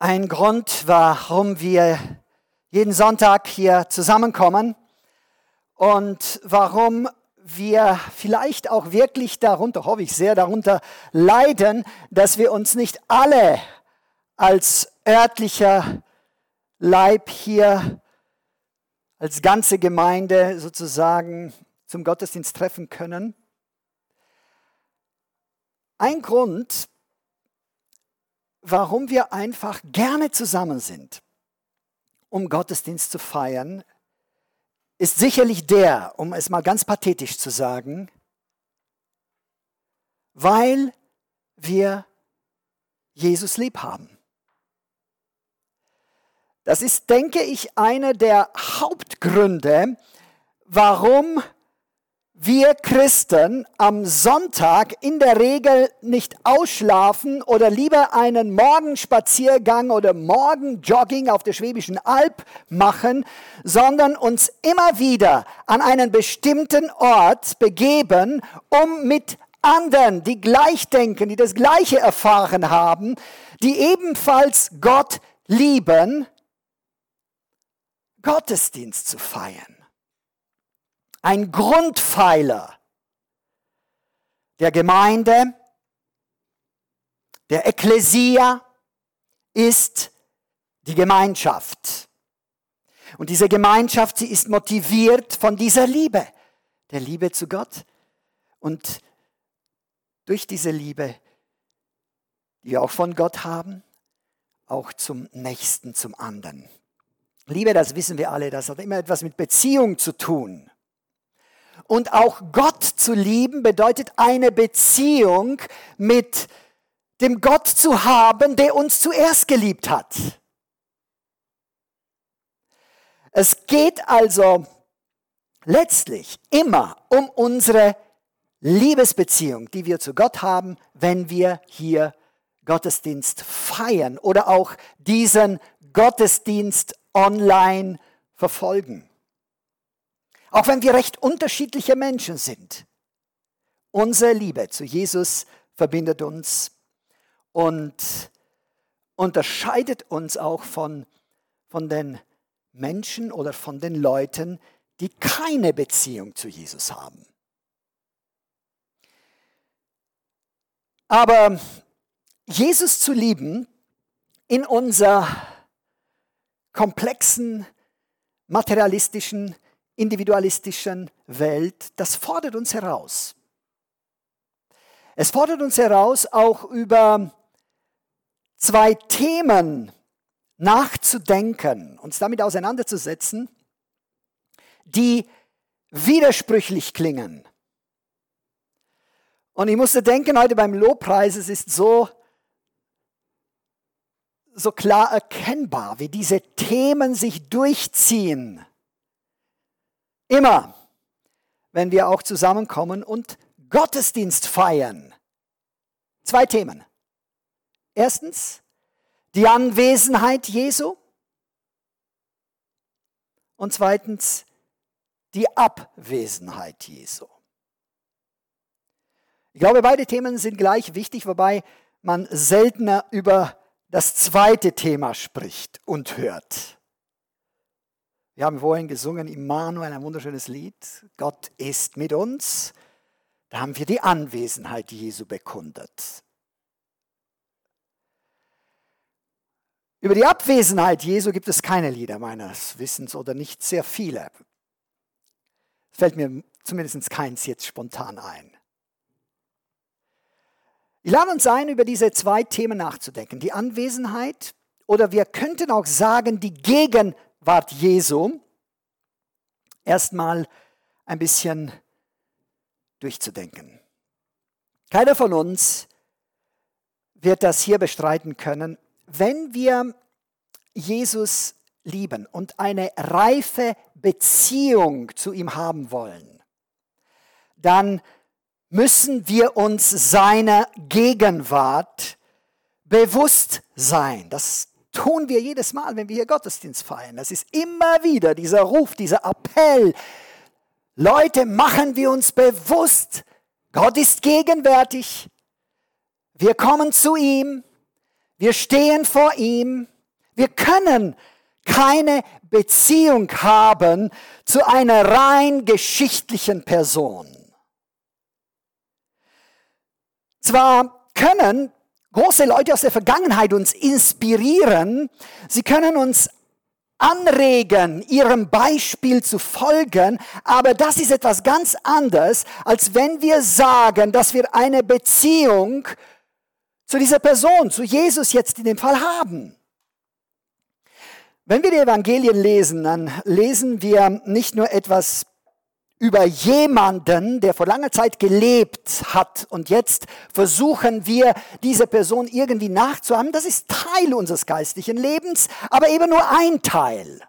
ein Grund, warum wir jeden Sonntag hier zusammenkommen und warum wir vielleicht auch wirklich darunter, hoffe ich sehr, darunter leiden, dass wir uns nicht alle als örtlicher Leib hier, als ganze Gemeinde sozusagen zum Gottesdienst treffen können. Ein Grund, warum wir einfach gerne zusammen sind, um Gottesdienst zu feiern, ist sicherlich der, um es mal ganz pathetisch zu sagen, weil wir Jesus lieb haben. Das ist, denke ich, einer der Hauptgründe, warum wir Christen am Sonntag in der Regel nicht ausschlafen oder lieber einen Morgenspaziergang oder Morgenjogging auf der Schwäbischen Alb machen, sondern uns immer wieder an einen bestimmten Ort begeben, um mit anderen, die gleich denken, die das Gleiche erfahren haben, die ebenfalls Gott lieben, Gottesdienst zu feiern. Ein Grundpfeiler der Gemeinde, der Ekklesia, ist die Gemeinschaft. Und diese Gemeinschaft, sie ist motiviert von dieser Liebe, der Liebe zu Gott und durch diese Liebe, die wir auch von Gott haben, auch zum Nächsten, zum anderen. Liebe, das wissen wir alle, das hat immer etwas mit Beziehung zu tun. Und auch Gott zu lieben bedeutet eine Beziehung mit dem Gott zu haben, der uns zuerst geliebt hat. Es geht also letztlich immer um unsere Liebesbeziehung, die wir zu Gott haben, wenn wir hier Gottesdienst feiern oder auch diesen Gottesdienst online verfolgen. Auch wenn wir recht unterschiedliche Menschen sind. Unsere Liebe zu Jesus verbindet uns und unterscheidet uns auch von den Menschen oder von den Leuten, die keine Beziehung zu Jesus haben. Aber Jesus zu lieben in unserer komplexen, materialistischen, individualistischen Welt, das fordert uns heraus. Es fordert uns heraus, auch über zwei Themen nachzudenken, uns damit auseinanderzusetzen, die widersprüchlich klingen. Und ich musste denken, heute beim Lobpreis, es ist so klar erkennbar, wie diese Themen sich durchziehen. Immer, wenn wir auch zusammenkommen und Gottesdienst feiern. Zwei Themen. Erstens, die Anwesenheit Jesu. Und zweitens, die Abwesenheit Jesu. Ich glaube, beide Themen sind gleich wichtig, wobei man seltener über das zweite Thema spricht und hört. Wir haben vorhin gesungen, Immanuel, ein wunderschönes Lied. Gott ist mit uns. Da haben wir die Anwesenheit Jesu bekundet. Über die Abwesenheit Jesu gibt es keine Lieder meines Wissens oder nicht sehr viele. Fällt mir zumindest keins jetzt spontan ein. Ich lade uns ein, über diese zwei Themen nachzudenken. Die Anwesenheit oder wir könnten auch sagen, die Gegenwart Jesu. Erstmal ein bisschen durchzudenken. Keiner von uns wird das hier bestreiten können. Wenn wir Jesus lieben und eine reife Beziehung zu ihm haben wollen, dann müssen wir uns seiner Gegenwart bewusst sein. Das tun wir jedes Mal, wenn wir hier Gottesdienst feiern. Das ist immer wieder dieser Ruf, dieser Appell. Leute, machen wir uns bewusst, Gott ist gegenwärtig. Wir kommen zu ihm. Wir stehen vor ihm. Wir können keine Beziehung haben zu einer rein geschichtlichen Person. Zwar können große Leute aus der Vergangenheit uns inspirieren, sie können uns anregen, ihrem Beispiel zu folgen, aber das ist etwas ganz anderes, als wenn wir sagen, dass wir eine Beziehung zu dieser Person, zu Jesus jetzt in dem Fall haben. Wenn wir die Evangelien lesen, dann lesen wir nicht nur etwas über jemanden, der vor langer Zeit gelebt hat und jetzt versuchen wir, diese Person irgendwie nachzuahmen. Das ist Teil unseres geistlichen Lebens, aber eben nur ein Teil.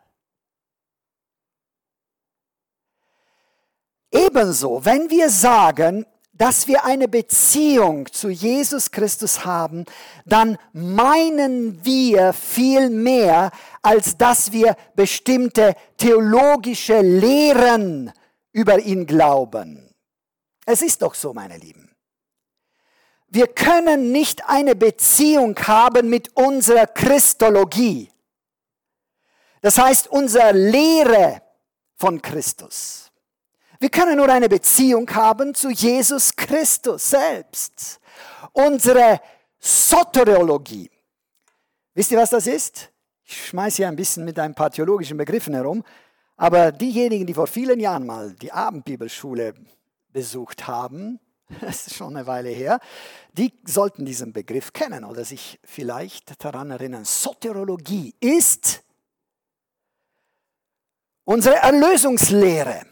Ebenso, wenn wir sagen, dass wir eine Beziehung zu Jesus Christus haben, dann meinen wir viel mehr, als dass wir bestimmte theologische Lehren über ihn glauben. Es ist doch so, meine Lieben. Wir können nicht eine Beziehung haben mit unserer Christologie. Das heißt, unsere Lehre von Christus. Wir können nur eine Beziehung haben zu Jesus Christus selbst. Unsere Soteriologie. Wisst ihr, was das ist? Ich schmeiße hier ein bisschen mit ein paar theologischen Begriffen herum. Aber diejenigen, die vor vielen Jahren mal die Abendbibelschule besucht haben, das ist schon eine Weile her, die sollten diesen Begriff kennen oder sich vielleicht daran erinnern. Soteriologie ist unsere Erlösungslehre.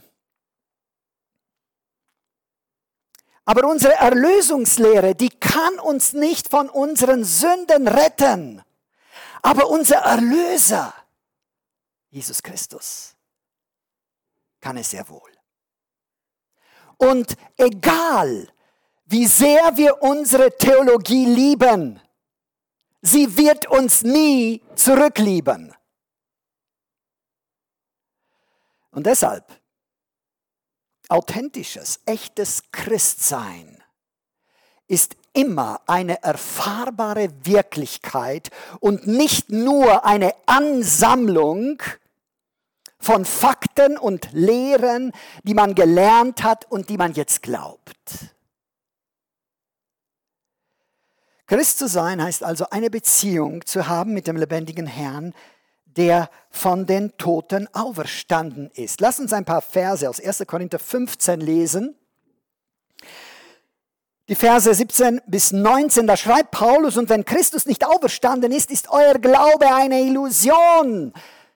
Aber unsere Erlösungslehre, die kann uns nicht von unseren Sünden retten. Aber unser Erlöser, Jesus Christus, kann es sehr wohl. Und egal, wie sehr wir unsere Theologie lieben, sie wird uns nie zurücklieben. Und deshalb, authentisches, echtes Christsein ist immer eine erfahrbare Wirklichkeit und nicht nur eine Ansammlung von Fakten und Lehren, die man gelernt hat und die man jetzt glaubt. Christ zu sein heißt also eine Beziehung zu haben mit dem lebendigen Herrn, der von den Toten auferstanden ist. Lass uns ein paar Verse aus 1. Korinther 15 lesen. Die Verse 17 bis 19, da schreibt Paulus, und wenn Christus nicht auferstanden ist, ist euer Glaube eine Illusion.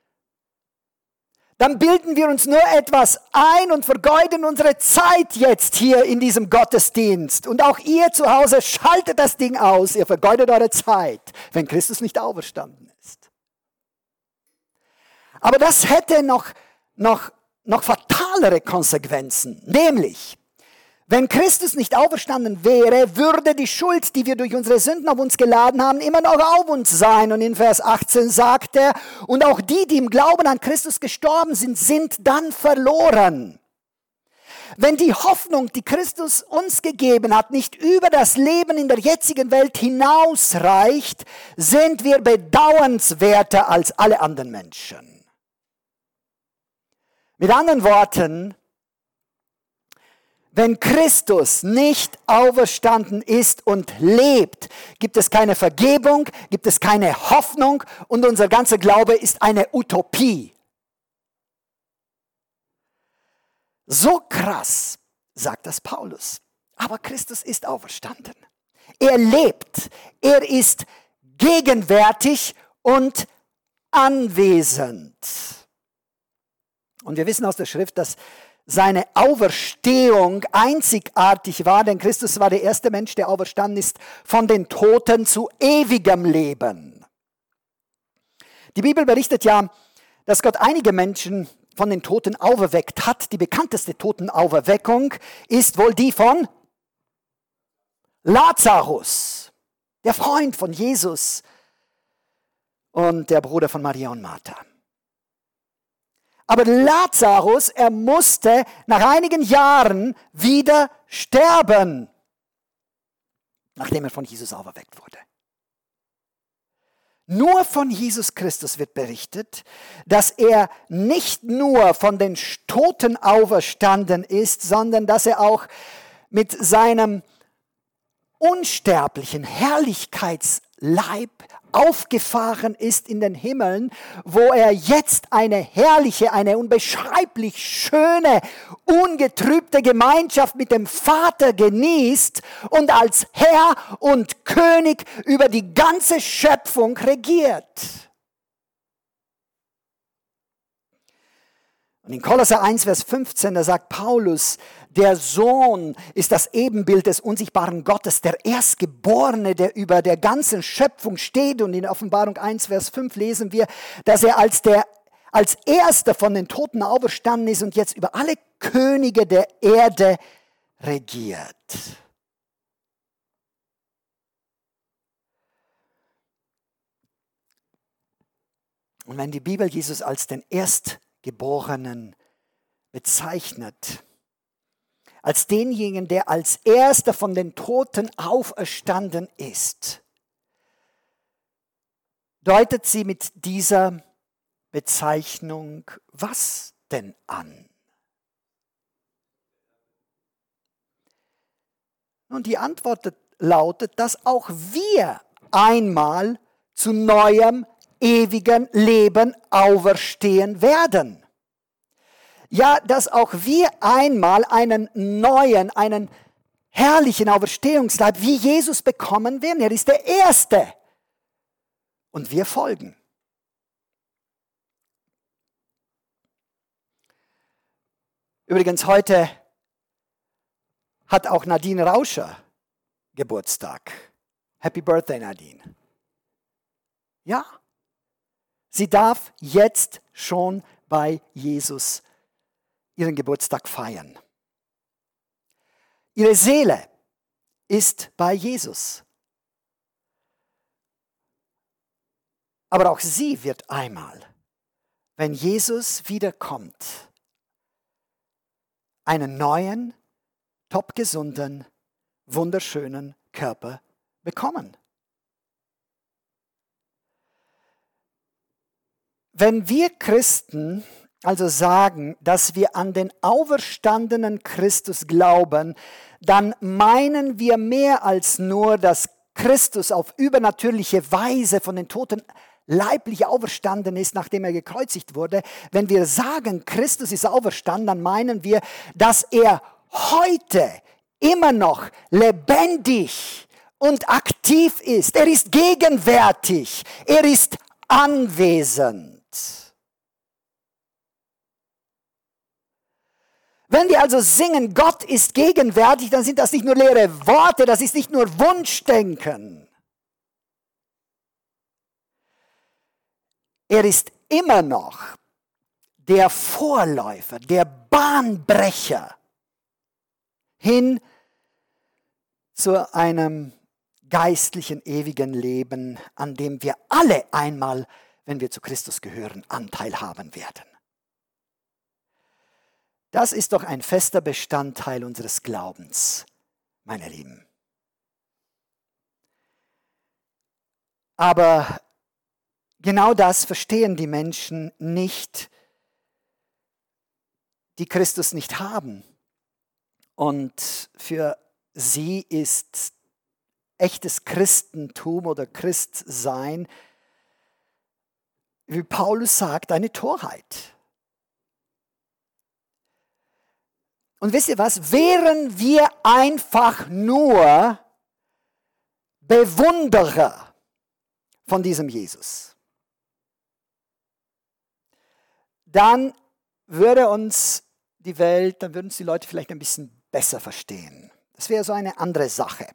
Dann bilden wir uns nur etwas ein und vergeuden unsere Zeit jetzt hier in diesem Gottesdienst. Und auch ihr zu Hause, schaltet das Ding aus, ihr vergeudet eure Zeit, wenn Christus nicht auferstanden ist. Aber das hätte noch fatalere Konsequenzen, nämlich, wenn Christus nicht auferstanden wäre, würde die Schuld, die wir durch unsere Sünden auf uns geladen haben, immer noch auf uns sein. Und in Vers 18 sagt er, und auch die, die im Glauben an Christus gestorben sind, sind dann verloren. Wenn die Hoffnung, die Christus uns gegeben hat, nicht über das Leben in der jetzigen Welt hinausreicht, sind wir bedauernswerter als alle anderen Menschen. Mit anderen Worten, wenn Christus nicht auferstanden ist und lebt, gibt es keine Vergebung, gibt es keine Hoffnung und unser ganzer Glaube ist eine Utopie. So krass, sagt das Paulus. Aber Christus ist auferstanden. Er lebt, er ist gegenwärtig und anwesend. Und wir wissen aus der Schrift, dass seine Auferstehung einzigartig war, denn Christus war der erste Mensch, der auferstanden ist von den Toten zu ewigem Leben. Die Bibel berichtet ja, dass Gott einige Menschen von den Toten auferweckt hat. Die bekannteste Totenauferweckung ist wohl die von Lazarus, der Freund von Jesus und der Bruder von Maria und Martha. Aber Lazarus, er musste nach einigen Jahren wieder sterben, nachdem er von Jesus auferweckt wurde. Nur von Jesus Christus wird berichtet, dass er nicht nur von den Toten auferstanden ist, sondern dass er auch mit seinem unsterblichen Herrlichkeitsleib aufgefahren ist in den Himmeln, wo er jetzt eine herrliche, eine unbeschreiblich schöne, ungetrübte Gemeinschaft mit dem Vater genießt und als Herr und König über die ganze Schöpfung regiert. Und in Kolosser 1, Vers 15, da sagt Paulus, der Sohn ist das Ebenbild des unsichtbaren Gottes, der Erstgeborene, der über der ganzen Schöpfung steht. Und in Offenbarung 1, Vers 5 lesen wir, dass er als Erster von den Toten auferstanden ist und jetzt über alle Könige der Erde regiert. Und wenn die Bibel Jesus als den Erstgeborenen bezeichnet, als denjenigen, der als Erster von den Toten auferstanden ist, deutet sie mit dieser Bezeichnung was denn an? Und die Antwort lautet, dass auch wir einmal zu neuem, ewigen Leben auferstehen werden. Ja, dass auch wir einmal einen neuen, einen herrlichen Auferstehungsleib wie Jesus bekommen werden. Er ist der Erste. Und wir folgen. Übrigens, heute hat auch Nadine Rauscher Geburtstag. Happy Birthday, Nadine. Ja, sie darf jetzt schon bei Jesus ihren Geburtstag feiern. Ihre Seele ist bei Jesus. Aber auch sie wird einmal, wenn Jesus wiederkommt, einen neuen, topgesunden, wunderschönen Körper bekommen. Wenn wir Christen also sagen, dass wir an den auferstandenen Christus glauben, dann meinen wir mehr als nur, dass Christus auf übernatürliche Weise von den Toten leiblich auferstanden ist, nachdem er gekreuzigt wurde. Wenn wir sagen, Christus ist auferstanden, dann meinen wir, dass er heute immer noch lebendig und aktiv ist. Er ist gegenwärtig, er ist anwesend. Wenn wir also singen, Gott ist gegenwärtig, dann sind das nicht nur leere Worte, das ist nicht nur Wunschdenken. Er ist immer noch der Vorläufer, der Bahnbrecher hin zu einem geistlichen, ewigen Leben, an dem wir alle einmal, wenn wir zu Christus gehören, Anteil haben werden. Das ist doch ein fester Bestandteil unseres Glaubens, meine Lieben. Aber genau das verstehen die Menschen nicht, die Christus nicht haben. Und für sie ist echtes Christentum oder Christsein, wie Paulus sagt, eine Torheit. Und wisst ihr was? Wären wir einfach nur Bewunderer von diesem Jesus, dann würde uns die Welt, dann würden uns die Leute vielleicht ein bisschen besser verstehen. Das wäre so eine andere Sache.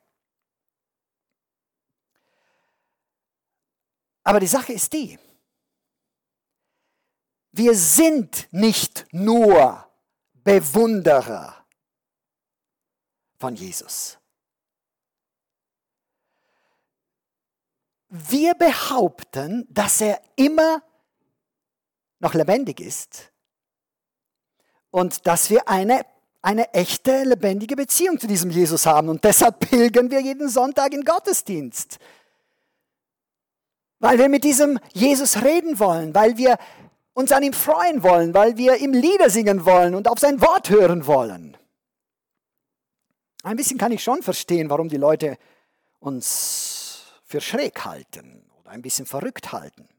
Aber die Sache ist die, wir sind nicht nur Bewunderer von Jesus. Wir behaupten, dass er immer noch lebendig ist und dass wir eine echte, lebendige Beziehung zu diesem Jesus haben. Und deshalb pilgern wir jeden Sonntag in Gottesdienst. Weil wir mit diesem Jesus reden wollen, weil wir uns an ihm freuen wollen, weil wir ihm Lieder singen wollen und auf sein Wort hören wollen. Ein bisschen kann ich schon verstehen, warum die Leute uns für schräg halten oder ein bisschen verrückt halten.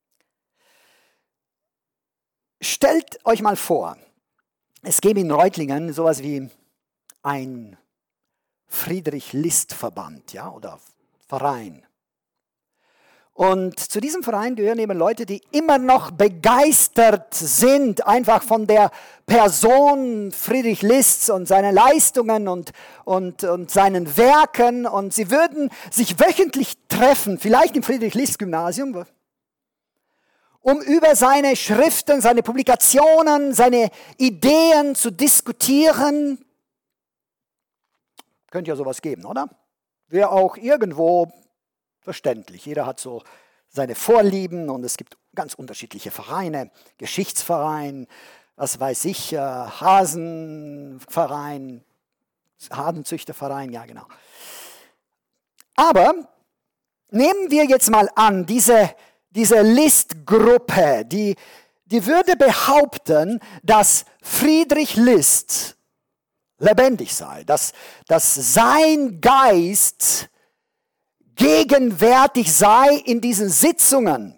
Stellt euch mal vor, es gäbe in Reutlingen sowas wie ein Friedrich-List-Verband, ja, oder Verein. Und zu diesem Verein gehören eben Leute, die immer noch begeistert sind, einfach von der Person Friedrich Lists und seinen Leistungen und seinen Werken. Und sie würden sich wöchentlich treffen, vielleicht im Friedrich-List-Gymnasium, um über seine Schriften, seine Publikationen, seine Ideen zu diskutieren. Könnte ja sowas geben, oder? Wäre auch irgendwo verständlich. Jeder hat so seine Vorlieben und es gibt ganz unterschiedliche Vereine. Geschichtsverein, was weiß ich, Hasenverein, Hasenzüchterverein, ja genau. Aber nehmen wir jetzt mal an, diese List-Gruppe, die würde behaupten, dass Friedrich List lebendig sei, dass sein Geist gegenwärtig sei in diesen Sitzungen,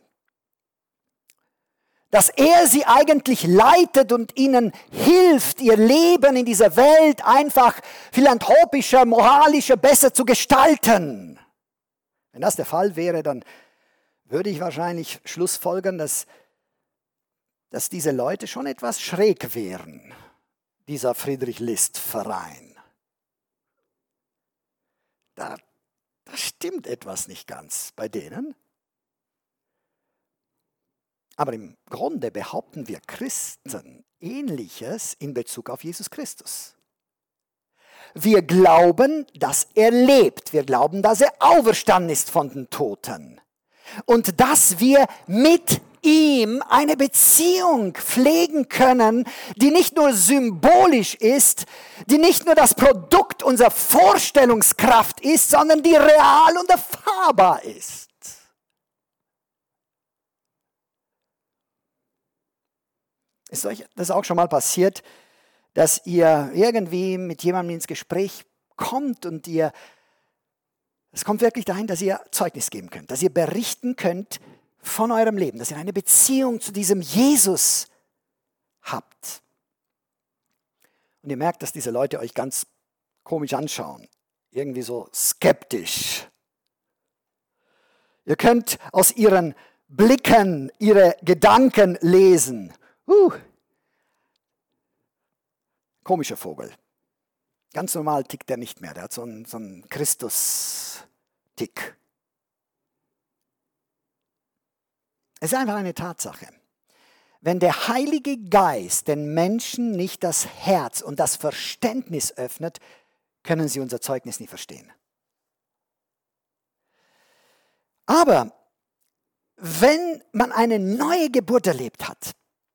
dass er sie eigentlich leitet und ihnen hilft, ihr Leben in dieser Welt einfach philanthropischer, moralischer, besser zu gestalten. Wenn das der Fall wäre, dann würde ich wahrscheinlich schlussfolgern, dass diese Leute schon etwas schräg wären, dieser Friedrich-List-Verein. Da stimmt etwas nicht ganz bei denen. Aber im Grunde behaupten wir Christen Ähnliches in Bezug auf Jesus Christus. Wir glauben, dass er lebt. Wir glauben, dass er auferstanden ist von den Toten. Und dass wir mit ihm eine Beziehung pflegen können, die nicht nur symbolisch ist, die nicht nur das Produkt unserer Vorstellungskraft ist, sondern die real und erfahrbar ist. Ist euch das auch schon mal passiert, dass ihr irgendwie mit jemandem ins Gespräch kommt und es kommt wirklich dahin, dass ihr Zeugnis geben könnt, dass ihr berichten könnt von eurem Leben, dass ihr eine Beziehung zu diesem Jesus habt. Und ihr merkt, dass diese Leute euch ganz komisch anschauen, irgendwie so skeptisch. Ihr könnt aus ihren Blicken ihre Gedanken lesen. Komischer Vogel. Ganz normal tickt er nicht mehr, der hat so einen Christus-Tick. Es ist einfach eine Tatsache. Wenn der Heilige Geist den Menschen nicht das Herz und das Verständnis öffnet, können sie unser Zeugnis nie verstehen. Aber wenn man eine neue Geburt erlebt hat,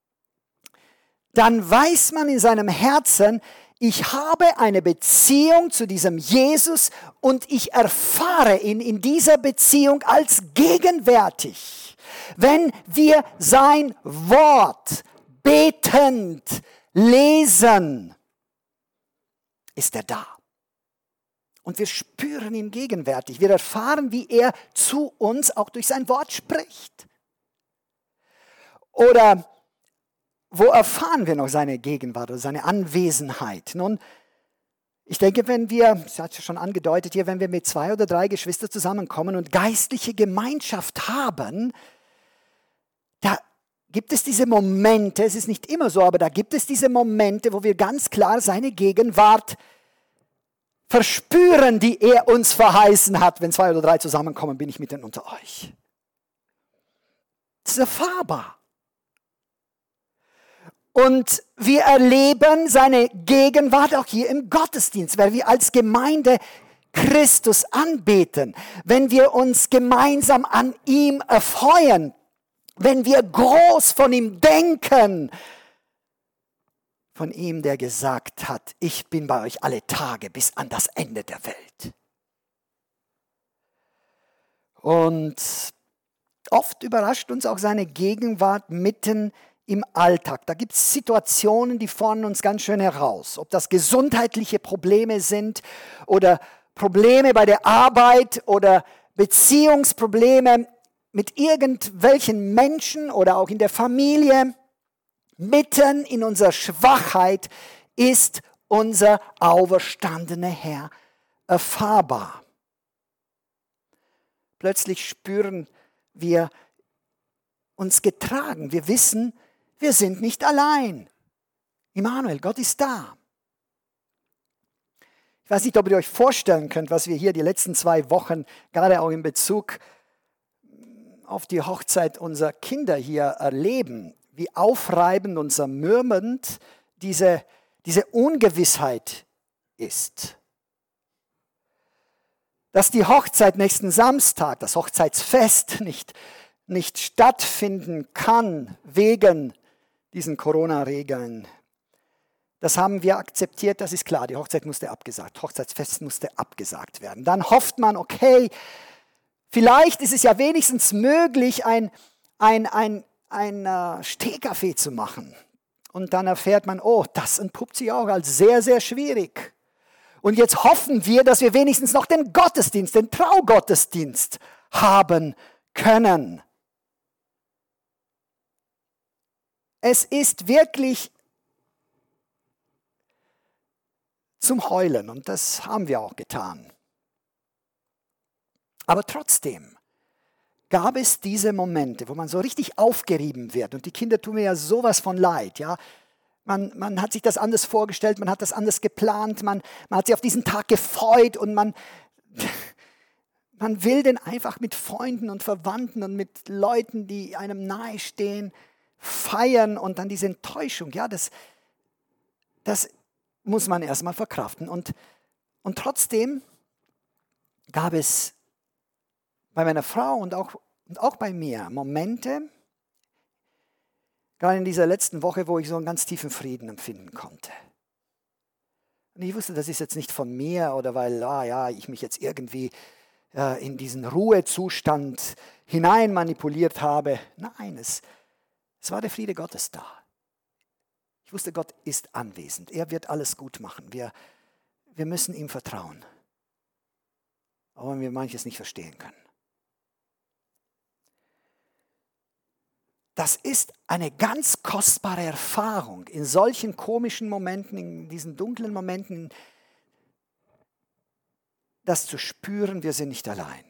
dann weiß man in seinem Herzen, ich habe eine Beziehung zu diesem Jesus und ich erfahre ihn in dieser Beziehung als gegenwärtig. Wenn wir sein Wort betend lesen, ist er da. Und wir spüren ihn gegenwärtig. Wir erfahren, wie er zu uns auch durch sein Wort spricht. Oder wo erfahren wir noch seine Gegenwart oder seine Anwesenheit? Nun, ich denke, wenn wir, das hat es schon angedeutet hier, wenn wir mit 2 oder 3 Geschwistern zusammenkommen und geistliche Gemeinschaft haben, da gibt es diese Momente, es ist nicht immer so, aber da gibt es diese Momente, wo wir ganz klar seine Gegenwart verspüren, die er uns verheißen hat. Wenn 2 oder 3 zusammenkommen, bin ich mitten unter euch. Das ist erfahrbar. Und wir erleben seine Gegenwart auch hier im Gottesdienst, weil wir als Gemeinde Christus anbeten, wenn wir uns gemeinsam an ihm erfreuen, wenn wir groß von ihm denken, von ihm, der gesagt hat, ich bin bei euch alle Tage bis an das Ende der Welt. Und Oft überrascht uns auch seine Gegenwart mitten im Alltag. Da gibt es Situationen, die fordern uns ganz schön heraus. Ob das gesundheitliche Probleme sind oder Probleme bei der Arbeit oder Beziehungsprobleme mit irgendwelchen Menschen oder auch in der Familie. Mitten in unserer Schwachheit ist unser auferstandener Herr erfahrbar. Plötzlich spüren wir uns getragen. Wir wissen, wir sind nicht allein. Immanuel, Gott ist da. Ich weiß nicht, ob ihr euch vorstellen könnt, was wir hier die letzten 2 Wochen, gerade auch in Bezug auf die Hochzeit unserer Kinder hier erleben. Wie aufreibend und zermürbend diese Ungewissheit ist. Dass die Hochzeit nächsten Samstag, das Hochzeitsfest, nicht stattfinden kann wegen diesen Corona-Regeln. Das haben wir akzeptiert, das ist klar. Die Hochzeit musste abgesagt, Hochzeitsfest musste abgesagt werden. Dann hofft man, okay, vielleicht ist es ja wenigstens möglich, ein Stehkaffee zu machen. Und dann erfährt man, oh, das entpuppt sich auch als sehr, sehr schwierig. Und jetzt hoffen wir, dass wir wenigstens noch den Gottesdienst, den Traugottesdienst haben können. Es ist wirklich zum Heulen und das haben wir auch getan. Aber trotzdem gab es diese Momente, wo man so richtig aufgerieben wird und die Kinder tun mir ja sowas von leid. Ja? Man hat sich das anders vorgestellt, man hat das anders geplant, man hat sich auf diesen Tag gefreut und man will den einfach mit Freunden und Verwandten und mit Leuten, die einem nahestehen, feiern und dann diese Enttäuschung, ja, das muss man erstmal verkraften. Und trotzdem gab es bei meiner Frau und auch bei mir Momente, gerade in dieser letzten Woche, wo ich so einen ganz tiefen Frieden empfinden konnte. Und ich wusste, das ist jetzt nicht von mir oder weil ich mich jetzt irgendwie in diesen Ruhezustand hinein manipuliert habe. Nein, es war der Friede Gottes da. Ich wusste, Gott ist anwesend. Er wird alles gut machen. Wir müssen ihm vertrauen. Auch wenn wir manches nicht verstehen können. Das ist eine ganz kostbare Erfahrung, in solchen komischen Momenten, in diesen dunklen Momenten, das zu spüren, wir sind nicht allein.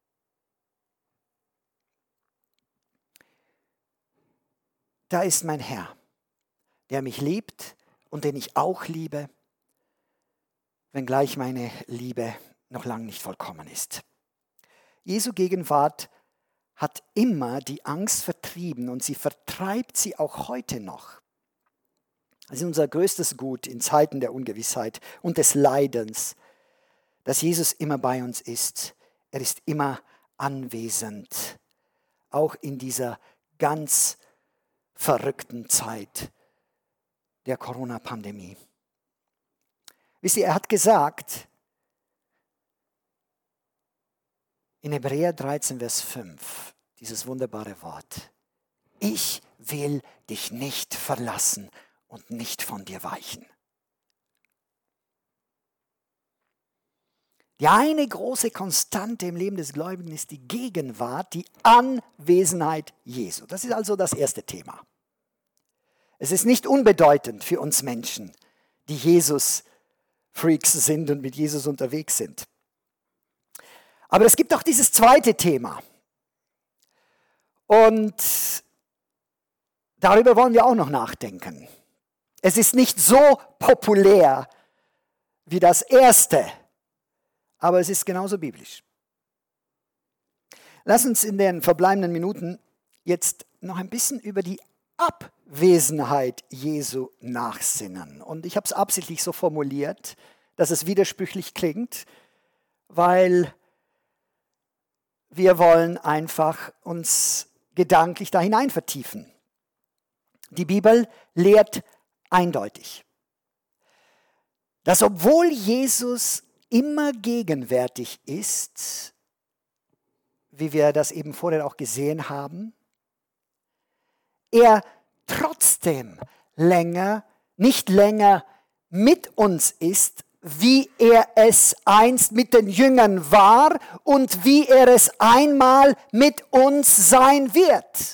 Da ist mein Herr, der mich liebt und den ich auch liebe, wenngleich meine Liebe noch lange nicht vollkommen ist. Jesu Gegenwart hat immer die Angst vertrieben und sie vertreibt sie auch heute noch. Das ist unser größtes Gut in Zeiten der Ungewissheit und des Leidens, dass Jesus immer bei uns ist. Er ist immer anwesend, auch in dieser ganz verrückten Zeit der Corona-Pandemie. Wisst ihr, er hat gesagt, in Hebräer 13, Vers 5, dieses wunderbare Wort, ich will dich nicht verlassen und nicht von dir weichen. Die eine große Konstante im Leben des Gläubigen ist die Gegenwart, die Anwesenheit Jesu. Das ist also das erste Thema. Es ist nicht unbedeutend für uns Menschen, die Jesus-Freaks sind und mit Jesus unterwegs sind. Aber es gibt auch dieses zweite Thema. Und darüber wollen wir auch noch nachdenken. Es ist nicht so populär wie das erste, aber es ist genauso biblisch. Lass uns in den verbleibenden Minuten jetzt noch ein bisschen über die Abwesenheit Jesu nachsinnen. Und ich habe es absichtlich so formuliert, dass es widersprüchlich klingt, weil wir wollen einfach uns gedanklich da hinein vertiefen. Die Bibel lehrt eindeutig, dass obwohl Jesus immer gegenwärtig ist, wie wir das eben vorher auch gesehen haben, er trotzdem nicht länger mit uns ist, wie er es einst mit den Jüngern war und wie er es einmal mit uns sein wird.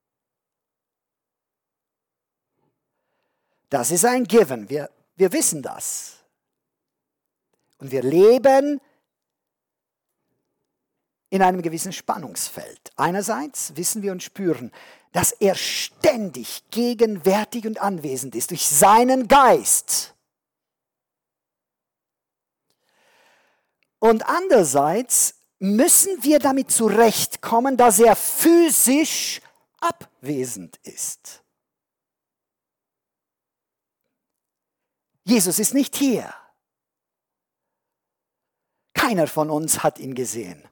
Das ist ein Given, wir wissen das. Und wir leben in einem gewissen Spannungsfeld. Einerseits wissen wir und spüren, dass er ständig gegenwärtig und anwesend ist durch seinen Geist. Und andererseits müssen wir damit zurechtkommen, dass er physisch abwesend ist. Jesus ist nicht hier. Keiner von uns hat ihn gesehen.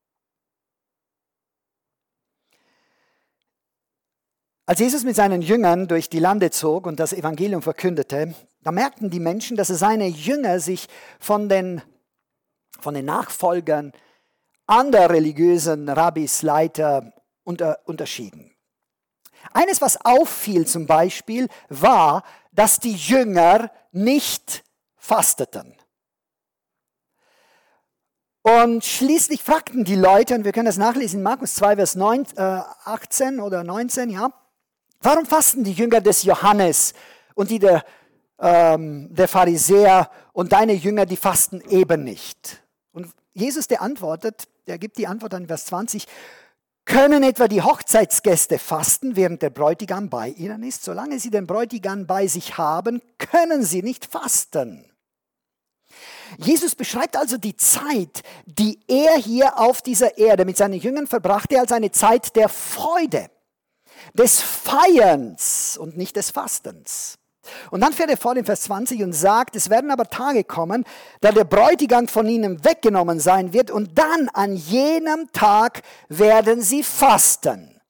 Als Jesus mit seinen Jüngern durch die Lande zog und das Evangelium verkündete, da merkten die Menschen, dass seine Jünger sich von den Nachfolgern anderer religiösen Rabbis, Leiter unterschieden. Eines, was auffiel zum Beispiel, war, dass die Jünger nicht fasteten. Und schließlich fragten die Leute, und wir können das nachlesen in Markus 2, Vers 18 oder 19, ja, warum fasten die Jünger des Johannes und die der Pharisäer und deine Jünger, die fasten eben nicht? Und Jesus, der gibt die Antwort an Vers 20, können etwa die Hochzeitsgäste fasten, während der Bräutigam bei ihnen ist? Solange sie den Bräutigam bei sich haben, können sie nicht fasten. Jesus beschreibt also die Zeit, die er hier auf dieser Erde mit seinen Jüngern verbrachte, als eine Zeit der Freude, des Feierns und nicht des Fastens. Und dann fährt er fort in Vers 20 und sagt, es werden aber Tage kommen, da der Bräutigam von ihnen weggenommen sein wird und dann an jenem Tag werden sie fasten.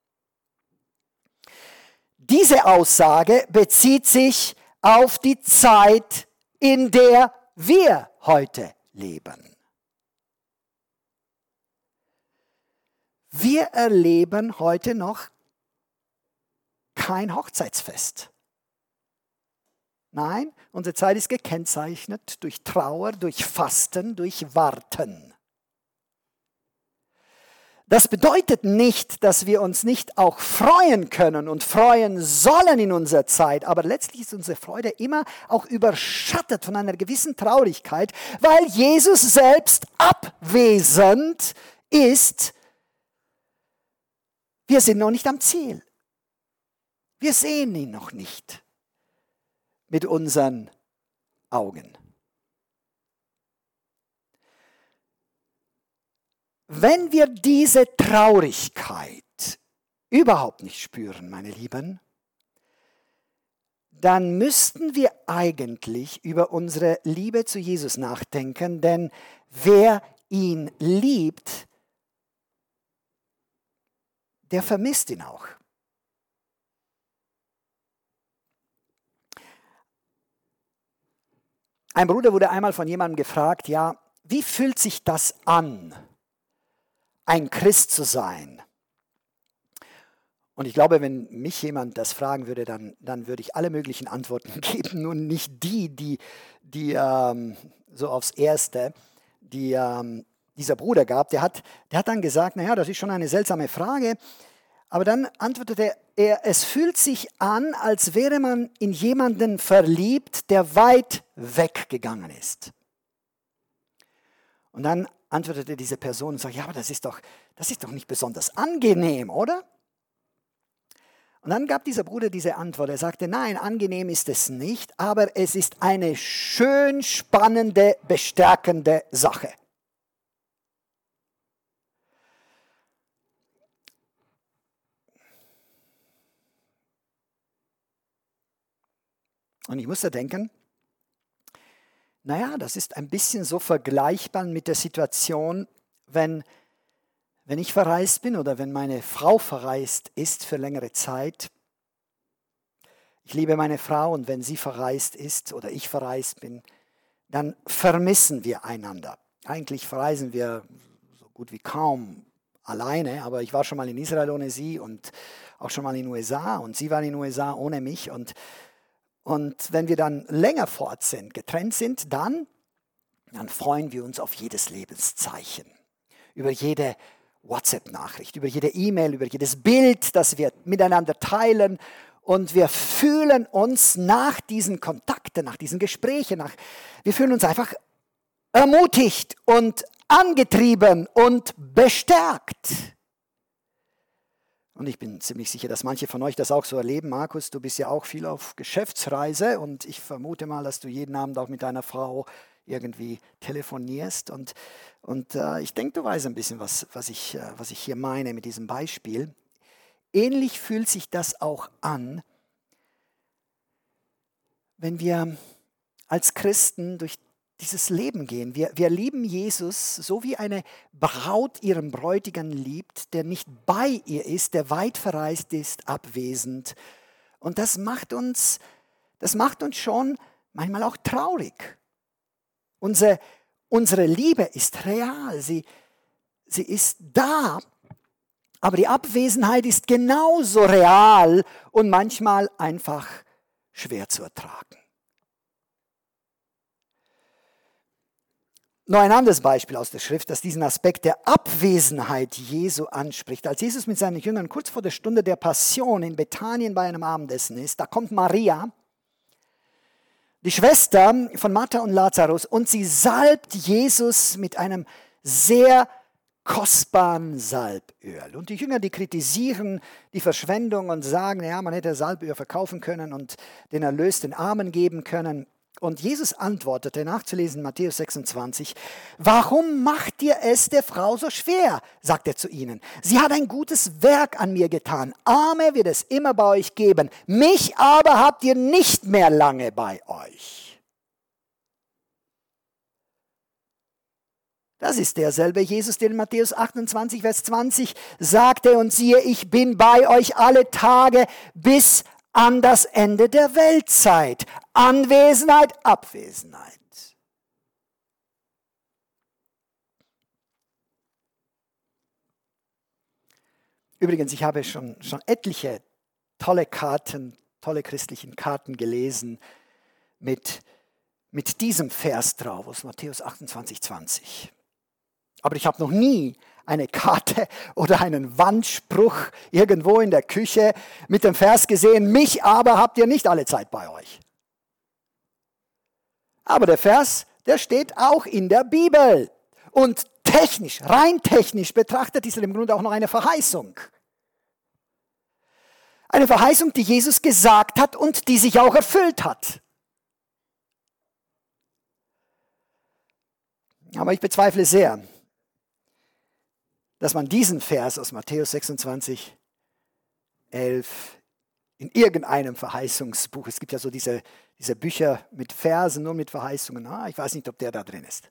Diese Aussage bezieht sich auf die Zeit, in der wir heute leben. Wir erleben heute noch kein Hochzeitsfest. Nein, unsere Zeit ist gekennzeichnet durch Trauer, durch Fasten, durch Warten. Das bedeutet nicht, dass wir uns nicht auch freuen können und freuen sollen in unserer Zeit, aber letztlich ist unsere Freude immer auch überschattet von einer gewissen Traurigkeit, weil Jesus selbst abwesend ist. Wir sind noch nicht am Ziel. Wir sehen ihn noch nicht mit unseren Augen. Wenn wir diese Traurigkeit überhaupt nicht spüren, meine Lieben, dann müssten wir eigentlich über unsere Liebe zu Jesus nachdenken, denn wer ihn liebt, der vermisst ihn auch. Ein Bruder wurde einmal von jemandem gefragt, ja, wie fühlt sich das an, ein Christ zu sein? Und ich glaube, wenn mich jemand das fragen würde, dann würde ich alle möglichen Antworten geben, nur nicht die so aufs Erste, die dieser Bruder gab. Der hat dann gesagt, naja, das ist schon eine seltsame Frage. Aber dann antwortete er, es fühlt sich an, als wäre man in jemanden verliebt, der weit weggegangen ist. Und dann antwortete diese Person und sagte, ja, aber das ist doch nicht besonders angenehm, oder? Und dann gab dieser Bruder diese Antwort. Er sagte, nein, angenehm ist es nicht, aber es ist eine schön spannende, bestärkende Sache. Und ich musste denken, naja, das ist ein bisschen so vergleichbar mit der Situation, wenn ich verreist bin oder wenn meine Frau verreist ist für längere Zeit. Ich liebe meine Frau und wenn sie verreist ist oder ich verreist bin, dann vermissen wir einander. Eigentlich verreisen wir so gut wie kaum alleine, aber ich war schon mal in Israel ohne sie und auch schon mal in den USA und sie war in den USA ohne mich. Und wenn wir dann länger fort sind, getrennt sind, dann freuen wir uns auf jedes Lebenszeichen, über jede WhatsApp-Nachricht, über jede E-Mail, über jedes Bild, das wir miteinander teilen. Und wir fühlen uns nach diesen Kontakten, nach diesen Gesprächen, wir fühlen uns einfach ermutigt und angetrieben und bestärkt. Und ich bin ziemlich sicher, dass manche von euch das auch so erleben. Markus, du bist ja auch viel auf Geschäftsreise und ich vermute mal, dass du jeden Abend auch mit deiner Frau irgendwie telefonierst. Und ich denke, du weißt ein bisschen, was ich hier meine mit diesem Beispiel. Ähnlich fühlt sich das auch an, wenn wir als Christen durch dieses Leben gehen. Wir lieben Jesus, so wie eine Braut ihren Bräutigam liebt, der nicht bei ihr ist, der weit verreist ist, abwesend. Und das macht uns schon manchmal auch traurig. Unsere Liebe ist real, sie ist da, aber die Abwesenheit ist genauso real und manchmal einfach schwer zu ertragen. Noch ein anderes Beispiel aus der Schrift, das diesen Aspekt der Abwesenheit Jesu anspricht. Als Jesus mit seinen Jüngern kurz vor der Stunde der Passion in Bethanien bei einem Abendessen ist, da kommt Maria, die Schwester von Martha und Lazarus, und sie salbt Jesus mit einem sehr kostbaren Salböl. Und die Jünger, die kritisieren die Verschwendung und sagen, ja, man hätte Salböl verkaufen können und den Erlös den Armen geben können. Und Jesus antwortete, nachzulesen in Matthäus 26, warum macht ihr es der Frau so schwer, sagt er zu ihnen. Sie hat ein gutes Werk an mir getan. Arme wird es immer bei euch geben. Mich aber habt ihr nicht mehr lange bei euch. Das ist derselbe Jesus, der in Matthäus 28, Vers 20 sagte, und siehe, ich bin bei euch alle Tage bis an das Ende der Weltzeit. Anwesenheit, Abwesenheit. Übrigens, ich habe schon etliche tolle Karten, tolle christlichen Karten gelesen mit diesem Vers drauf aus Matthäus 28, 20. Aber ich habe noch nie eine Karte oder einen Wandspruch irgendwo in der Küche mit dem Vers gesehen, mich aber habt ihr nicht alle Zeit bei euch. Aber der Vers, der steht auch in der Bibel. Und technisch, rein technisch betrachtet ist er im Grunde auch noch eine Verheißung. Eine Verheißung, die Jesus gesagt hat und die sich auch erfüllt hat. Aber ich bezweifle sehr, dass man diesen Vers aus Matthäus 26, 11 in irgendeinem Verheißungsbuch, es gibt ja so diese Bücher mit Versen, nur mit Verheißungen, ich weiß nicht, ob der da drin ist.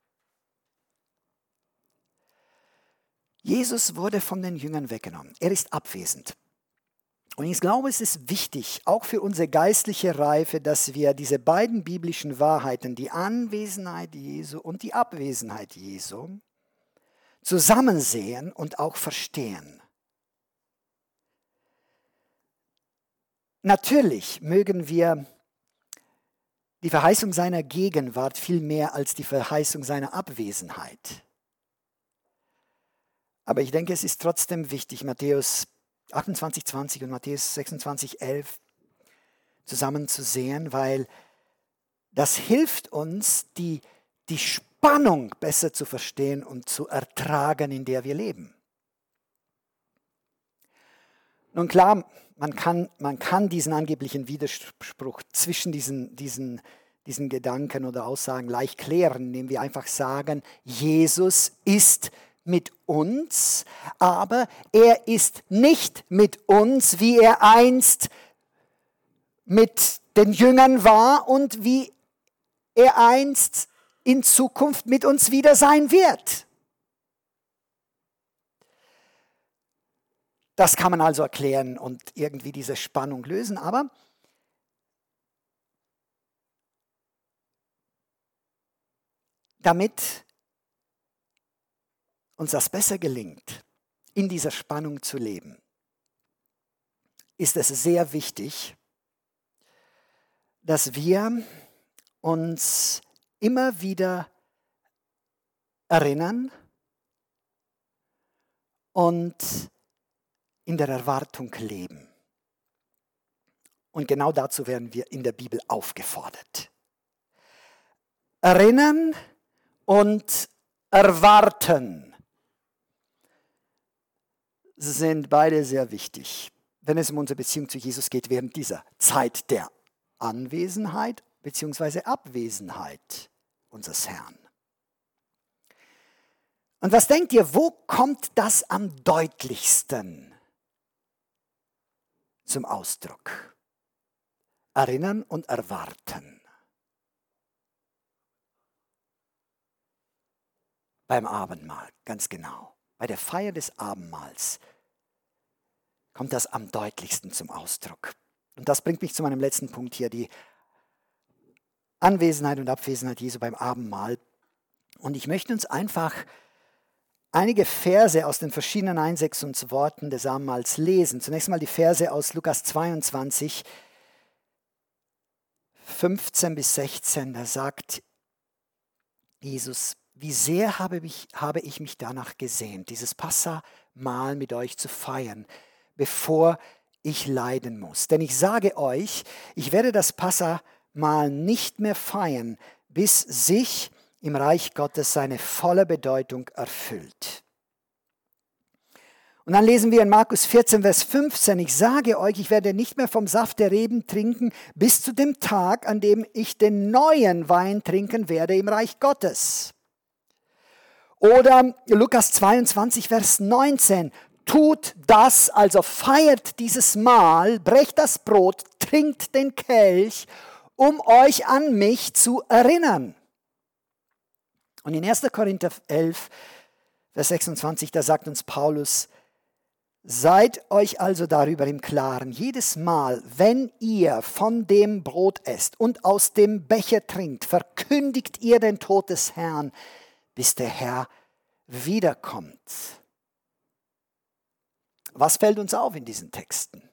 Jesus wurde von den Jüngern weggenommen. Er ist abwesend. Und ich glaube, es ist wichtig, auch für unsere geistliche Reife, dass wir diese beiden biblischen Wahrheiten, die Anwesenheit Jesu und die Abwesenheit Jesu, zusammen sehen und auch verstehen. Natürlich mögen wir die Verheißung seiner Gegenwart viel mehr als die Verheißung seiner Abwesenheit. Aber ich denke, es ist trotzdem wichtig, Matthäus 28, 20 und Matthäus 26, 11 zusammen zu sehen, weil das hilft uns, die Spannung besser zu verstehen und zu ertragen, in der wir leben. Nun klar, man kann diesen angeblichen Widerspruch zwischen diesen Gedanken oder Aussagen leicht klären, indem wir einfach sagen, Jesus ist mit uns, aber er ist nicht mit uns, wie er einst mit den Jüngern war und wie er einst in Zukunft mit uns wieder sein wird. Das kann man also erklären und irgendwie diese Spannung lösen, aber damit uns das besser gelingt, in dieser Spannung zu leben, ist es sehr wichtig, dass wir uns immer wieder erinnern und in der Erwartung leben. Und genau dazu werden wir in der Bibel aufgefordert. Erinnern und erwarten sind beide sehr wichtig, wenn es um unsere Beziehung zu Jesus geht während dieser Zeit der Anwesenheit bzw. Abwesenheit unseres Herrn. Und was denkt ihr, wo kommt das am deutlichsten zum Ausdruck? Erinnern und erwarten. Beim Abendmahl, ganz genau. Bei der Feier des Abendmahls kommt das am deutlichsten zum Ausdruck. Und das bringt mich zu meinem letzten Punkt hier, die Anwesenheit und Abwesenheit Jesu beim Abendmahl. Und ich möchte uns einfach einige Verse aus den verschiedenen Einsetzungsworten des Abendmahls lesen. Zunächst mal die Verse aus Lukas 22, 15 bis 16. Da sagt Jesus: Wie sehr habe ich mich danach gesehnt, dieses Passamahl mit euch zu feiern, bevor ich leiden muss. Denn ich sage euch, ich werde das Passamahl nicht mehr feiern, bis sich im Reich Gottes seine volle Bedeutung erfüllt. Und dann lesen wir in Markus 14, Vers 15, ich sage euch, ich werde nicht mehr vom Saft der Reben trinken, bis zu dem Tag, an dem ich den neuen Wein trinken werde im Reich Gottes. Oder Lukas 22, Vers 19, tut das, also feiert dieses Mahl, brecht das Brot, trinkt den Kelch, um euch an mich zu erinnern. Und in 1. Korinther 11, Vers 26, da sagt uns Paulus: Seid euch also darüber im Klaren, jedes Mal, wenn ihr von dem Brot esst und aus dem Becher trinkt, verkündigt ihr den Tod des Herrn, bis der Herr wiederkommt. Was fällt uns auf in diesen Texten?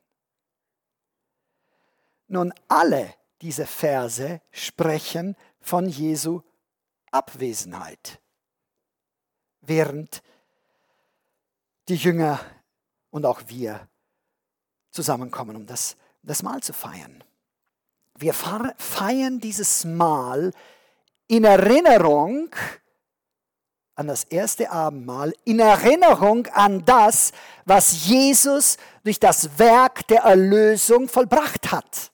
Nun, alle diese Verse sprechen von Jesu Abwesenheit, während die Jünger und auch wir zusammenkommen, um das Mahl zu feiern. Wir feiern dieses Mahl in Erinnerung an das erste Abendmahl, in Erinnerung an das, was Jesus durch das Werk der Erlösung vollbracht hat.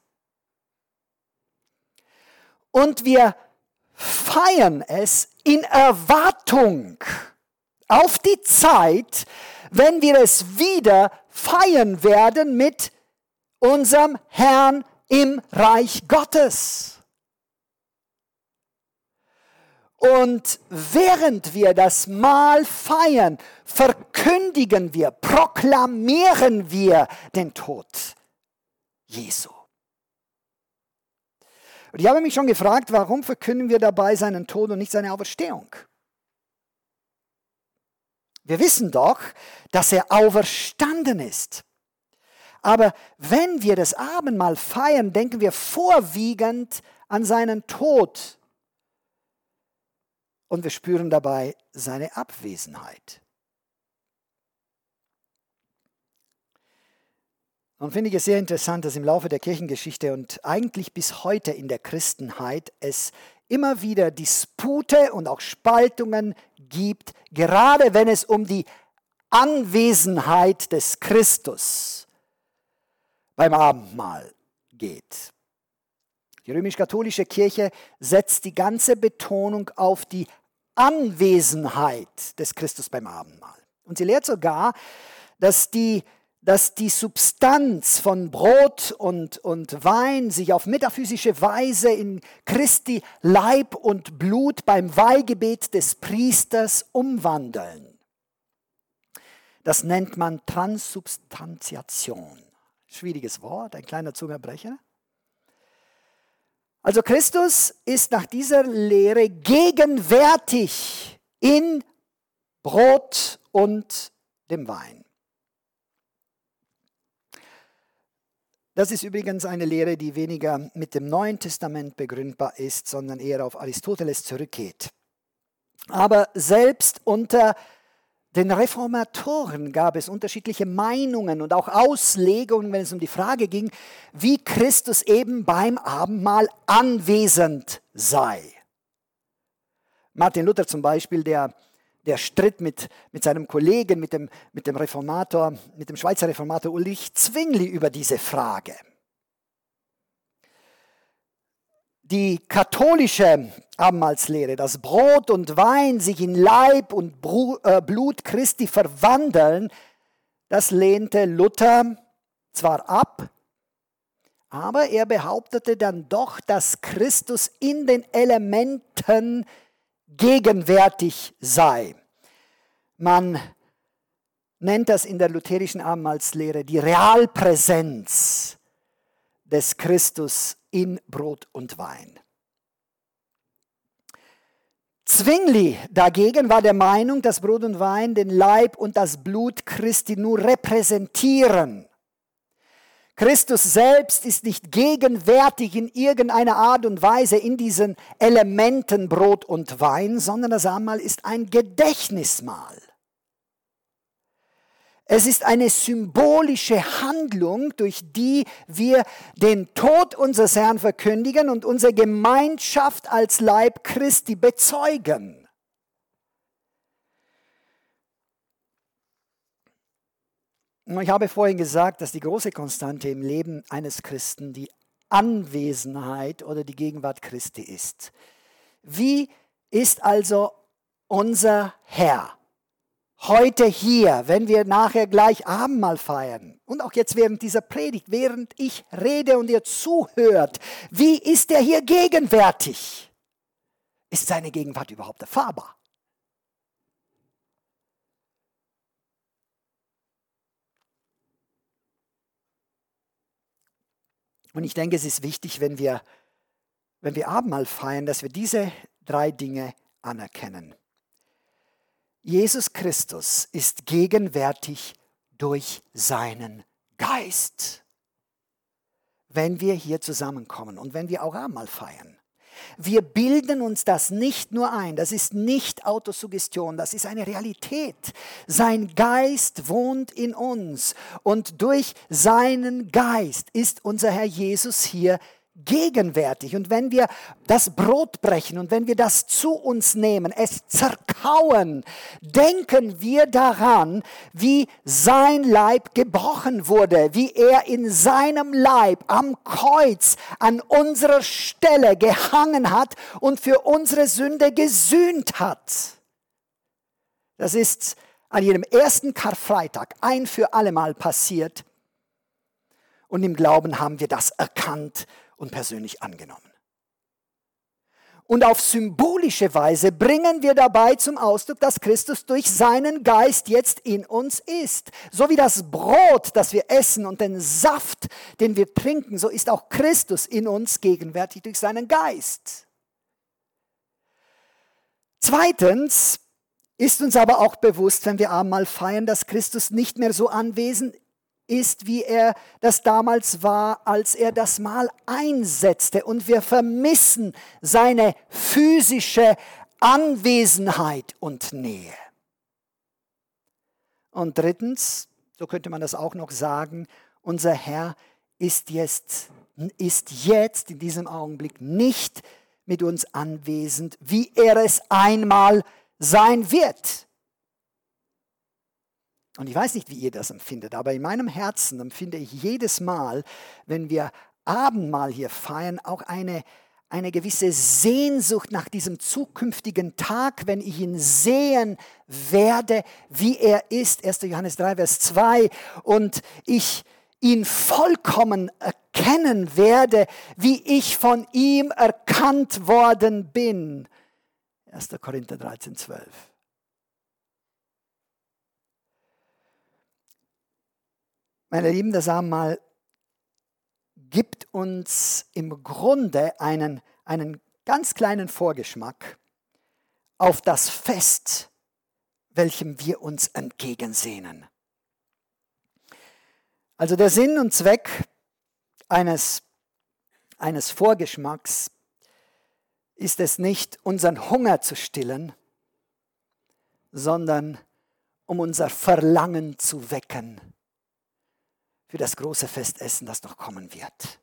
Und wir feiern es in Erwartung auf die Zeit, wenn wir es wieder feiern werden mit unserem Herrn im Reich Gottes. Und während wir das Mahl feiern, verkündigen wir, proklamieren wir den Tod Jesu. Und ich habe mich schon gefragt, warum verkünden wir dabei seinen Tod und nicht seine Auferstehung? Wir wissen doch, dass er auferstanden ist. Aber wenn wir das Abendmahl feiern, denken wir vorwiegend an seinen Tod. Und wir spüren dabei seine Abwesenheit. Und finde ich es sehr interessant, dass im Laufe der Kirchengeschichte und eigentlich bis heute in der Christenheit es immer wieder Dispute und auch Spaltungen gibt, gerade wenn es um die Anwesenheit des Christus beim Abendmahl geht. Die römisch-katholische Kirche setzt die ganze Betonung auf die Anwesenheit des Christus beim Abendmahl. Und sie lehrt sogar, dass die Substanz von Brot und Wein sich auf metaphysische Weise in Christi Leib und Blut beim Weihgebet des Priesters umwandeln. Das nennt man Transsubstantiation. Schwieriges Wort, ein kleiner Zungenbrecher. Also Christus ist nach dieser Lehre gegenwärtig in Brot und dem Wein. Das ist übrigens eine Lehre, die weniger mit dem Neuen Testament begründbar ist, sondern eher auf Aristoteles zurückgeht. Aber selbst unter den Reformatoren gab es unterschiedliche Meinungen und auch Auslegungen, wenn es um die Frage ging, wie Christus eben beim Abendmahl anwesend sei. Martin Luther zum Beispiel, der stritt mit seinem Kollegen, mit dem Schweizer Reformator Ulrich Zwingli über diese Frage. Die katholische Abendmahlslehre, dass Brot und Wein sich in Leib und Blut Christi verwandeln, das lehnte Luther zwar ab, aber er behauptete dann doch, dass Christus in den Elementen gegenwärtig sei. Man nennt das in der lutherischen Abendmahlslehre die Realpräsenz des Christus in Brot und Wein. Zwingli dagegen war der Meinung, dass Brot und Wein den Leib und das Blut Christi nur repräsentieren. Christus selbst ist nicht gegenwärtig in irgendeiner Art und Weise in diesen Elementen Brot und Wein, sondern das Abendmahl ist ein Gedächtnismahl. Es ist eine symbolische Handlung, durch die wir den Tod unseres Herrn verkündigen und unsere Gemeinschaft als Leib Christi bezeugen. Ich habe vorhin gesagt, dass die große Konstante im Leben eines Christen die Anwesenheit oder die Gegenwart Christi ist. Wie ist also unser Herr heute hier, wenn wir nachher gleich Abendmahl feiern und auch jetzt während dieser Predigt, während ich rede und ihr zuhört, wie ist er hier gegenwärtig? Ist seine Gegenwart überhaupt erfahrbar? Und ich denke, es ist wichtig, wenn wir Abendmahl feiern, dass wir diese 3 Dinge anerkennen. Jesus Christus ist gegenwärtig durch seinen Geist, wenn wir hier zusammenkommen und wenn wir auch Abendmahl feiern. Wir bilden uns das nicht nur ein, das ist nicht Autosuggestion, das ist eine Realität. Sein Geist wohnt in uns und durch seinen Geist ist unser Herr Jesus hier gegenwärtig. Und wenn wir das Brot brechen und wenn wir das zu uns nehmen, es zerkauen, denken wir daran, wie sein Leib gebrochen wurde, wie er in seinem Leib am Kreuz an unserer Stelle gehangen hat und für unsere Sünde gesühnt hat. Das ist an jedem ersten Karfreitag ein für allemal passiert. Und im Glauben haben wir das erkannt und persönlich angenommen. Und auf symbolische Weise bringen wir dabei zum Ausdruck, dass Christus durch seinen Geist jetzt in uns ist. So wie das Brot, das wir essen und den Saft, den wir trinken, so ist auch Christus in uns gegenwärtig durch seinen Geist. Zweitens ist uns aber auch bewusst, wenn wir Abendmahl feiern, dass Christus nicht mehr so anwesend ist, wie er das damals war, als er das Mahl einsetzte. Und wir vermissen seine physische Anwesenheit und Nähe. Und drittens, so könnte man das auch noch sagen, unser Herr ist jetzt in diesem Augenblick nicht mit uns anwesend, wie er es einmal sein wird. Und ich weiß nicht, wie ihr das empfindet, aber in meinem Herzen empfinde ich jedes Mal, wenn wir Abendmahl hier feiern, auch eine gewisse Sehnsucht nach diesem zukünftigen Tag, wenn ich ihn sehen werde, wie er ist. 1. Johannes 3, Vers 2. Und ich ihn vollkommen erkennen werde, wie ich von ihm erkannt worden bin. 1. Korinther 13, 12. Meine Lieben, das Abendmahl gibt uns im Grunde einen ganz kleinen Vorgeschmack auf das Fest, welchem wir uns entgegensehnen. Also der Sinn und Zweck eines Vorgeschmacks ist es nicht, unseren Hunger zu stillen, sondern um unser Verlangen zu wecken für das große Festessen, das noch kommen wird.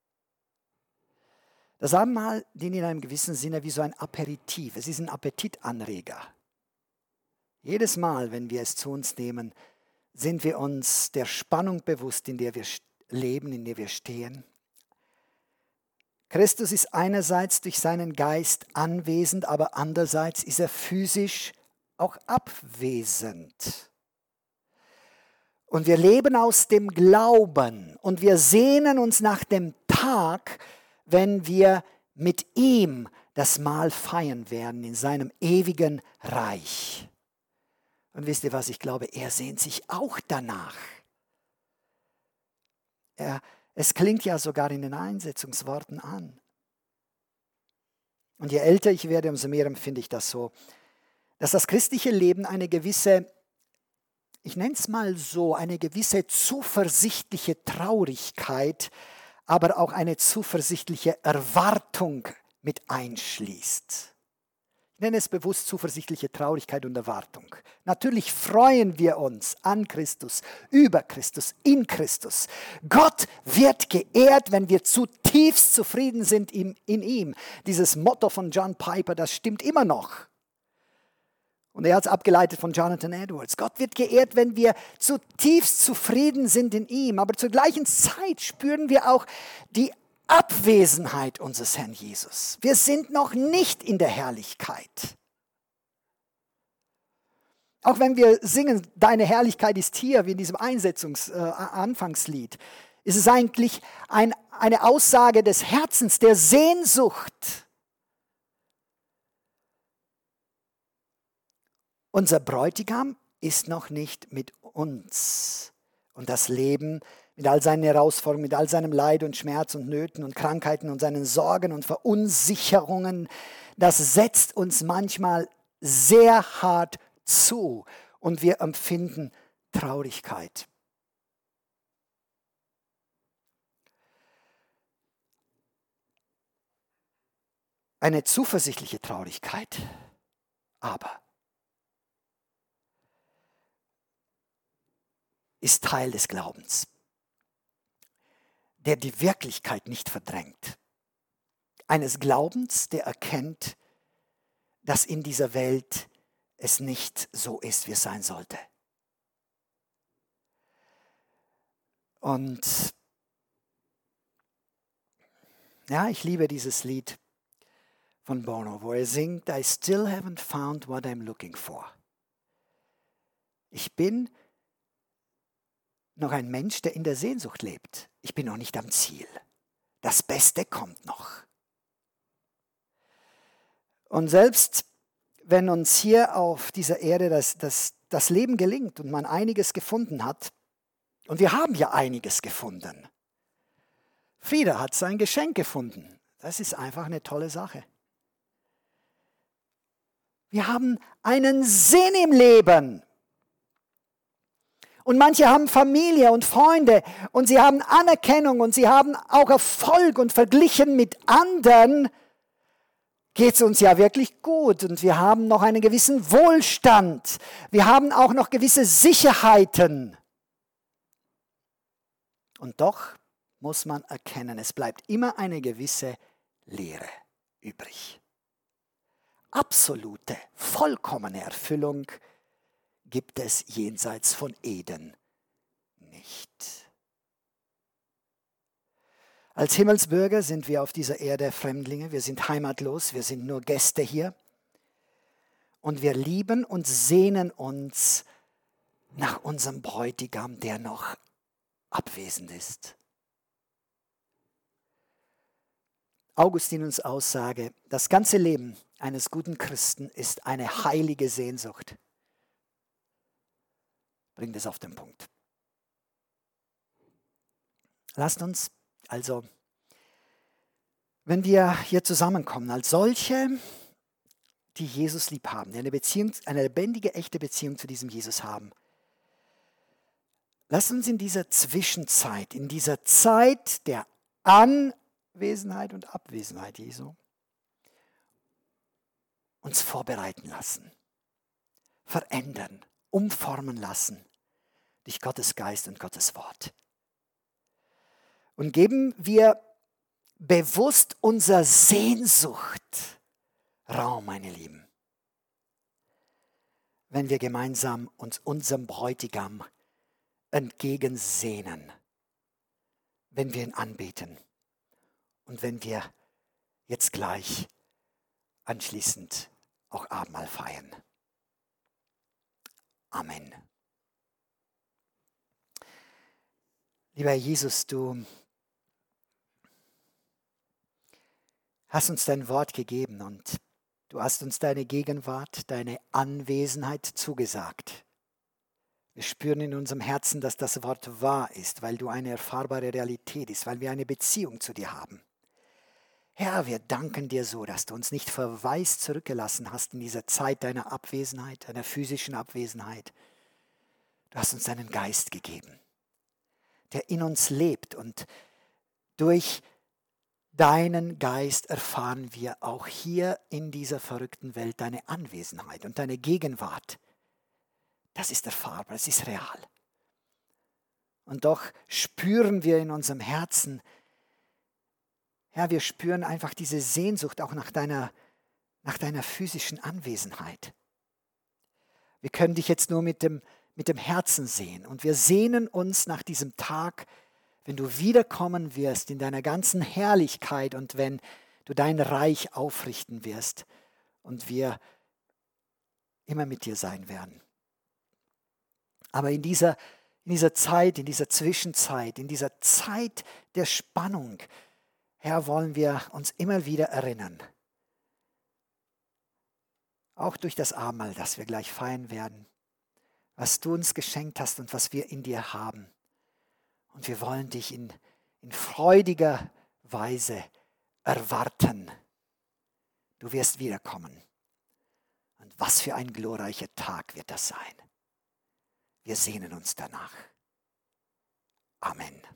Das Abendmahl dient in einem gewissen Sinne wie so ein Aperitif. Es ist ein Appetitanreger. Jedes Mal, wenn wir es zu uns nehmen, sind wir uns der Spannung bewusst, in der wir leben, in der wir stehen. Christus ist einerseits durch seinen Geist anwesend, aber andererseits ist er physisch auch abwesend. Und wir leben aus dem Glauben und wir sehnen uns nach dem Tag, wenn wir mit ihm das Mahl feiern werden in seinem ewigen Reich. Und wisst ihr was, ich glaube, er sehnt sich auch danach. Es klingt ja sogar in den Einsetzungsworten an. Und je älter ich werde, umso mehr empfinde ich das so, dass das christliche Leben eine gewisse, ich nenne es mal so, eine gewisse zuversichtliche Traurigkeit, aber auch eine zuversichtliche Erwartung mit einschließt. Ich nenne es bewusst zuversichtliche Traurigkeit und Erwartung. Natürlich freuen wir uns an Christus, über Christus, in Christus. Gott wird geehrt, wenn wir zutiefst zufrieden sind in ihm. Dieses Motto von John Piper, das stimmt immer noch. Und er hat es abgeleitet von Jonathan Edwards. Gott wird geehrt, wenn wir zutiefst zufrieden sind in ihm. Aber zur gleichen Zeit spüren wir auch die Abwesenheit unseres Herrn Jesus. Wir sind noch nicht in der Herrlichkeit. Auch wenn wir singen, deine Herrlichkeit ist hier, wie in diesem Anfangslied, ist es eigentlich eine Aussage des Herzens, der Sehnsucht. Unser Bräutigam ist noch nicht mit uns. Und das Leben mit all seinen Herausforderungen, mit all seinem Leid und Schmerz und Nöten und Krankheiten und seinen Sorgen und Verunsicherungen, das setzt uns manchmal sehr hart zu und wir empfinden Traurigkeit. Eine zuversichtliche Traurigkeit, aber ist Teil des Glaubens, der die Wirklichkeit nicht verdrängt. Eines Glaubens, der erkennt, dass in dieser Welt es nicht so ist, wie es sein sollte. Und ja, ich liebe dieses Lied von Bono, wo er singt, I still haven't found what I'm looking for. Ich bin noch ein Mensch, der in der Sehnsucht lebt. Ich bin noch nicht am Ziel. Das Beste kommt noch. Und selbst wenn uns hier auf dieser Erde das Leben gelingt und man einiges gefunden hat, und wir haben ja einiges gefunden. Frieda hat sein Geschenk gefunden. Das ist einfach eine tolle Sache. Wir haben einen Sinn im Leben. Und manche haben Familie und Freunde und sie haben Anerkennung und sie haben auch Erfolg und verglichen mit anderen geht es uns ja wirklich gut und wir haben noch einen gewissen Wohlstand. Wir haben auch noch gewisse Sicherheiten. Und doch muss man erkennen, es bleibt immer eine gewisse Leere übrig. Absolute, vollkommene Erfüllung gibt es jenseits von Eden nicht. Als Himmelsbürger sind wir auf dieser Erde Fremdlinge, wir sind heimatlos, wir sind nur Gäste hier. Und wir lieben und sehnen uns nach unserem Bräutigam, der noch abwesend ist. Augustinus Aussage, das ganze Leben eines guten Christen ist eine heilige Sehnsucht. Bringt es auf den Punkt. Lasst uns also, wenn wir hier zusammenkommen, als solche die Jesus lieb haben, die eine Beziehung, eine lebendige, echte Beziehung zu diesem Jesus haben. Lass uns in dieser Zwischenzeit, in dieser Zeit der Anwesenheit und Abwesenheit Jesu, uns vorbereiten lassen, verändern, umformen lassen durch Gottes Geist und Gottes Wort. Und geben wir bewusst unserer Sehnsucht Raum, meine Lieben, wenn wir gemeinsam uns unserem Bräutigam entgegensehnen, wenn wir ihn anbeten und wenn wir jetzt gleich anschließend auch Abendmahl feiern. Amen. Lieber Herr Jesus, du hast uns dein Wort gegeben und du hast uns deine Gegenwart, deine Anwesenheit zugesagt. Wir spüren in unserem Herzen, dass das Wort wahr ist, weil du eine erfahrbare Realität bist, weil wir eine Beziehung zu dir haben. Herr, wir danken dir so, dass du uns nicht verwaist zurückgelassen hast in dieser Zeit deiner Abwesenheit, deiner physischen Abwesenheit. Du hast uns deinen Geist gegeben, der in uns lebt, und durch deinen Geist erfahren wir auch hier in dieser verrückten Welt deine Anwesenheit und deine Gegenwart. Das ist erfahrbar, es ist real. Und doch spüren wir in unserem Herzen, Herr, wir spüren einfach diese Sehnsucht auch nach deiner physischen Anwesenheit. Wir können dich jetzt nur mit dem Herzen sehen, und wir sehnen uns nach diesem Tag, wenn du wiederkommen wirst in deiner ganzen Herrlichkeit und wenn du dein Reich aufrichten wirst und wir immer mit dir sein werden. Aber in dieser Zeit, in dieser Zwischenzeit, in dieser Zeit der Spannung, Herr, wollen wir uns immer wieder erinnern, auch durch das Abendmahl, das wir gleich feiern werden, was du uns geschenkt hast und was wir in dir haben. Und wir wollen dich in freudiger Weise erwarten. Du wirst wiederkommen. Und was für ein glorreicher Tag wird das sein. Wir sehnen uns danach. Amen.